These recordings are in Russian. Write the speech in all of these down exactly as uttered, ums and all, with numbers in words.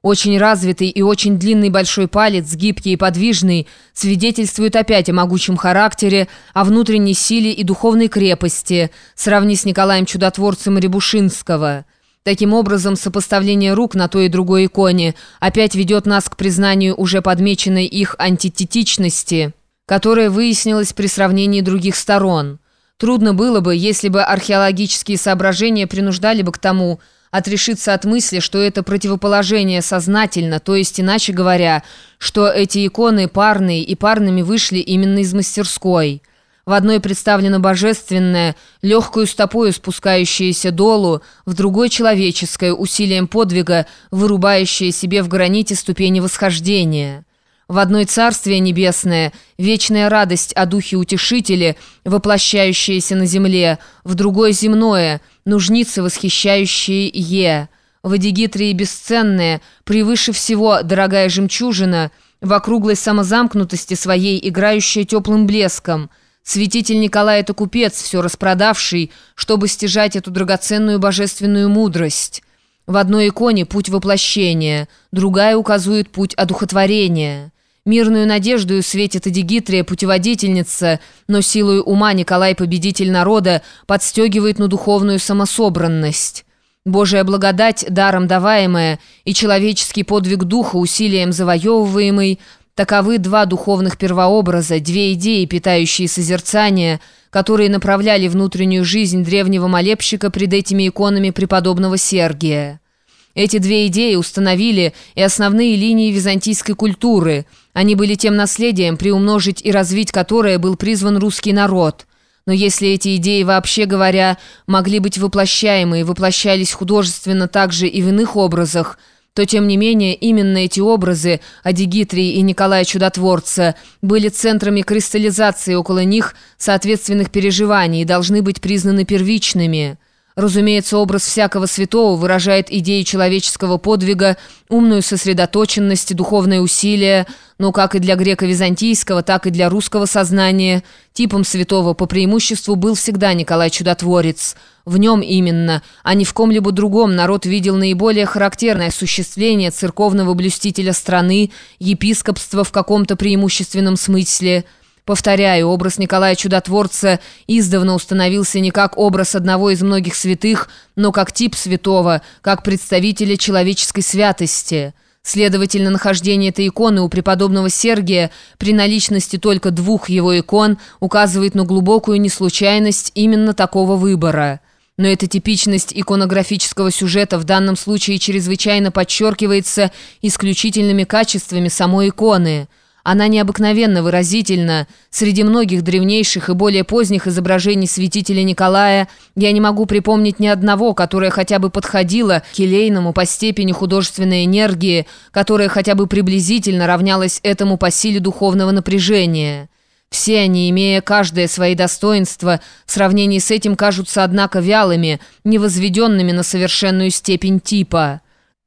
Очень развитый и очень длинный большой палец, гибкий и подвижный, свидетельствует опять о могучем характере, о внутренней силе и духовной крепости, сравни с Николаем Чудотворцем Рябушинского. Таким образом, сопоставление рук на той и другой иконе опять ведет нас к признанию уже подмеченной их антитетичности, которая выяснилась при сравнении других сторон. Трудно было бы, если бы археологические соображения принуждали бы к тому, отрешиться от мысли, что это противоположение сознательно, то есть, иначе говоря, что эти иконы парные и парными вышли именно из мастерской. В одной представлено божественное, легкую стопою спускающееся долу, в другой человеческое, усилием подвига, вырубающее себе в граните ступени восхождения. В одной Царствие Небесное, вечная радость о Духе Утешителе, воплощающаяся на земле, в другой земное, нужницы, восхищающие Е. В Эдигитрии бесценная, превыше всего дорогая жемчужина, в округлой самозамкнутости своей, играющая теплым блеском. Святитель Николай — это купец, все распродавший, чтобы стяжать эту драгоценную божественную мудрость. В одной иконе путь воплощения, другая указывает путь одухотворения. Мирную надеждою светит Эдигитрия, путеводительница, но силою ума Николай, победитель народа, подстегивает на духовную самособранность. Божия благодать, даром даваемая, и человеческий подвиг духа, усилием завоевываемый — таковы два духовных первообраза, две идеи, питающие созерцание, которые направляли внутреннюю жизнь древнего молебщика пред этими иконами преподобного Сергия. Эти две идеи установили и основные линии византийской культуры. Они были тем наследием, приумножить и развить которое был призван русский народ. Но если эти идеи, вообще говоря, могли быть воплощаемы и воплощались художественно также и в иных образах, то, тем не менее, именно эти образы Эдигитрии и Николая Чудотворца были центрами кристаллизации около них соответственных переживаний и должны быть признаны первичными. Разумеется, образ всякого святого выражает идеи человеческого подвига, умную сосредоточенность, духовное усилие, но как и для греко-византийского, так и для русского сознания типом святого по преимуществу был всегда Николай Чудотворец. В нем именно, а не в ком-либо другом, народ видел наиболее характерное осуществление церковного блюстителя страны, епископства в каком-то преимущественном смысле. Повторяю, образ Николая Чудотворца издавна установился не как образ одного из многих святых, но как тип святого, как представителя человеческой святости. Следовательно, нахождение этой иконы у преподобного Сергия при наличности только двух его икон указывает на глубокую неслучайность именно такого выбора. Но эта типичность иконографического сюжета в данном случае чрезвычайно подчеркивается исключительными качествами самой иконы. Она необыкновенно выразительна. Среди многих древнейших и более поздних изображений святителя Николая я не могу припомнить ни одного, которое хотя бы подходило к келейному по степени художественной энергии, которое хотя бы приблизительно равнялось этому по силе духовного напряжения. Все они, имея каждое свои достоинства, в сравнении с этим кажутся, однако, вялыми, невозведенными на совершенную степень типа.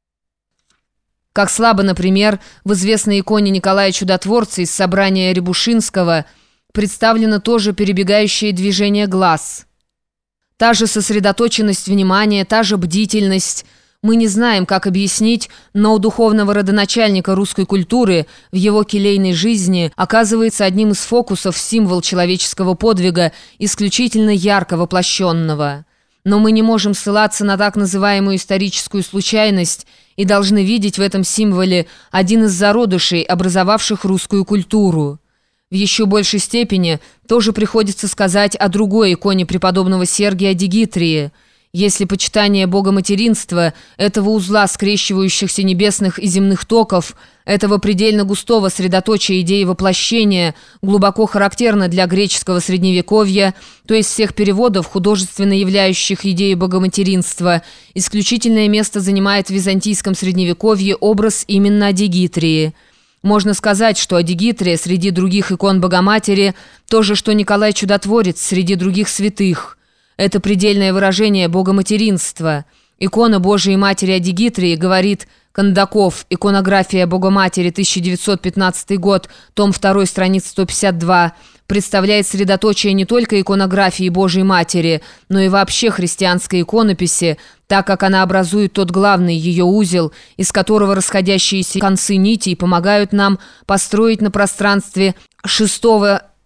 Как слабо, например, в известной иконе Николая Чудотворца из собрания Рябушинского представлено тоже перебегающее движение глаз. Та же сосредоточенность внимания, та же бдительность. Мы не знаем, как объяснить, но у духовного родоначальника русской культуры в его келейной жизни оказывается одним из фокусов символ человеческого подвига, исключительно ярко воплощенного. Но мы не можем ссылаться на так называемую историческую случайность и должны видеть в этом символе один из зародышей, образовавших русскую культуру. В еще большей степени тоже приходится сказать о другой иконе преподобного Сергия Эдигитрии. Если почитание богоматеринства, этого узла скрещивающихся небесных и земных токов, этого предельно густого средоточия идеи воплощения глубоко характерно для греческого средневековья, то есть всех переводов, художественно являющих идею богоматеринства, исключительное место занимает в византийском средневековье образ именно Эдигитрии. Можно сказать, что Эдигитрия среди других икон Богоматери то же, что Николай Чудотворец среди других святых. Это предельное выражение богоматеринства. Икона Божией Матери Эдигитрии, говорит Кондаков, «Иконография Богоматери, тысяча девятьсот пятнадцатый год, том два, страница сто пятьдесят два», представляет средоточие не только иконографии Божьей Матери, но и вообще христианской иконописи, так как она образует тот главный ее узел, из которого расходящиеся концы нитей помогают нам построить на пространстве шестого